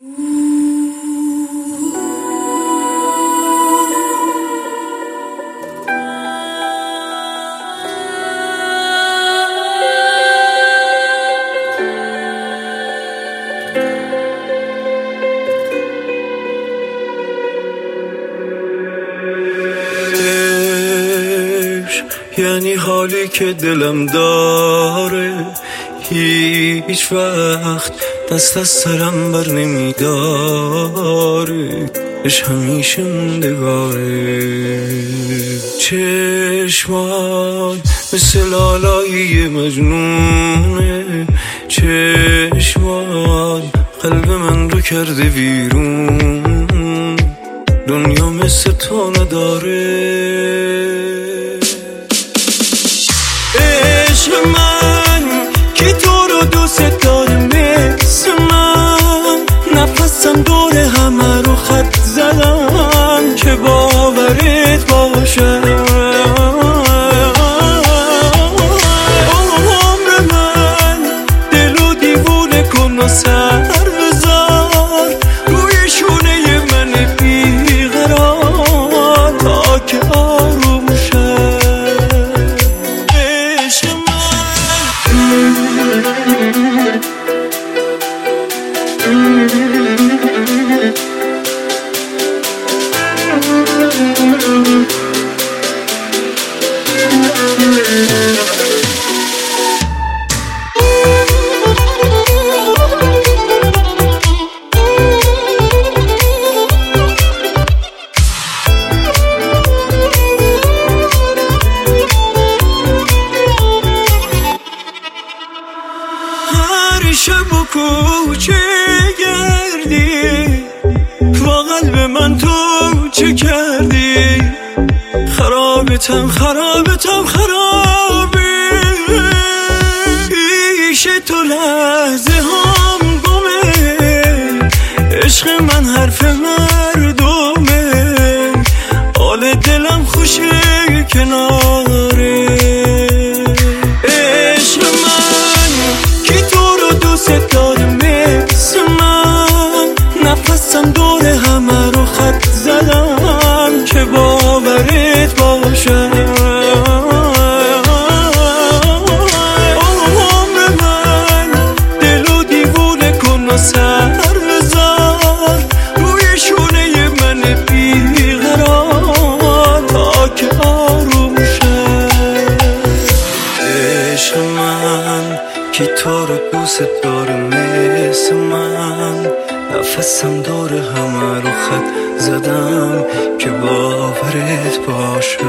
یعنی حالی که دلم داره هیچ وقت دست از سرم بر نمیداره، اش همیشه موندگاره. چشمات مثل لالایی مجنونه، چشمات قلب من رو کرده ویرون، دنیا مثل تو نداره. عشق من که تو رو دوست داره مثل من، نفسم دور همه رو خط زدم که باورت باشه. عمر من دلو دیوونه کن و سر بذار روی شونه من بیقرار تا که آروم شه. هر شب و کوچه گردی با قلب من تو چه کردی؟ خرابتم خرابی، پیش تو لحظه هم گمه، عشق من حرف مردمه، حال دلم خوشه کناره. عشق من که تو رو دوست داره مثل من، نفسم دور همه رو خط زدم که باورت باشه. عمر من دلو دیوونه کن و سر بذار روی شونه من بیقرار تا که آروم شه. عشق من که تو رو دوست داره مثل من، نفسم دور همه رو خط زدم که باورت باشه.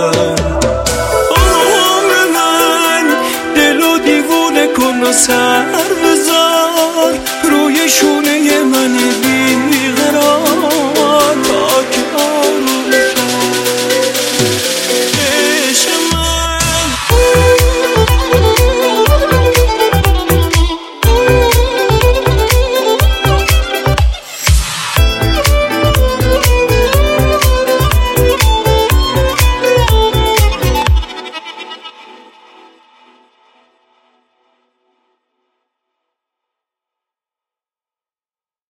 عمر من دلو دیوونه کن و سر